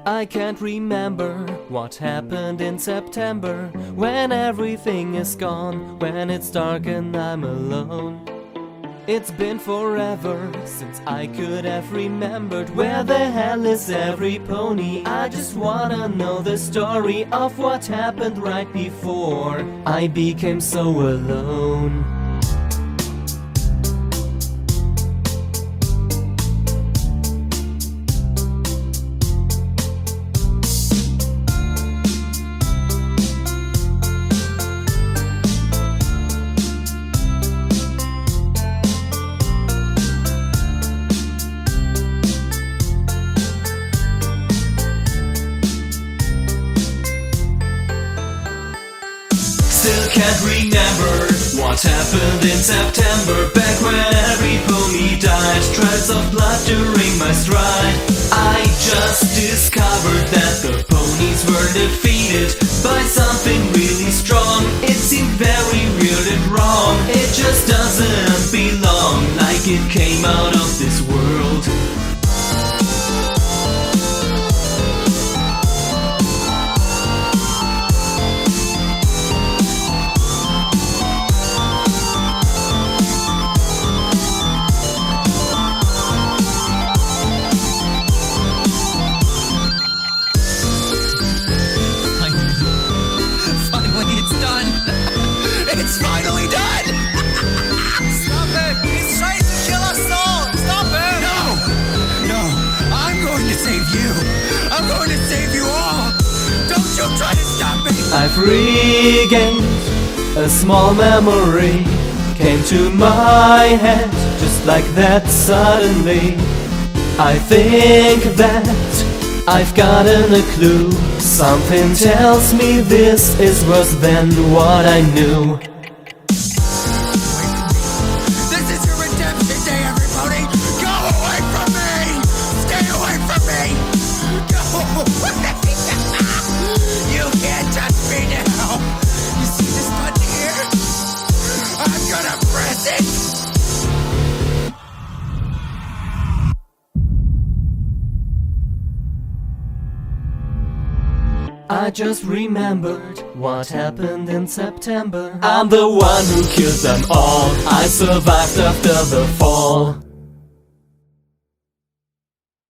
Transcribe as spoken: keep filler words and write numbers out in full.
I can't remember what happened in September, when everything is gone, when it's dark and I'm alone. It's been forever since I could have remembered where the hell is every pony. I just wanna know the story of what happened right before I became so alone. Still can't remember what happened in September, back when every pony died, trails of blood during my stride. I just discovered that the ponies were defeated by something really strong. It seemed very weird and wrong, it just doesn't belong, like it came out of this world. It's finally done! Stop it! He's trying to kill us all! Stop it! No! No! I'm going to save you! I'm going to save you all! Don't you try to stop me! I've regained a small memory, came to my head just like that suddenly. I think that I've gotten a clue. Something tells me this is worse than what I knew. This is your redemption day, everybody! Go away from me! Stay away from me! Go away! You can't touch me now! You see this button here? I'm gonna press it! I just remembered what happened in September. I'm the one who killed them all. I survived after the fall.